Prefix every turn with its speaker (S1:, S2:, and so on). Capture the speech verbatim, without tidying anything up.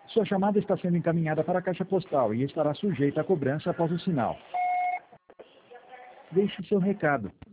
S1: Sua chamada está sendo encaminhada para a caixa postal e estará sujeita a cobrança após o sinal. Deixe seu recado.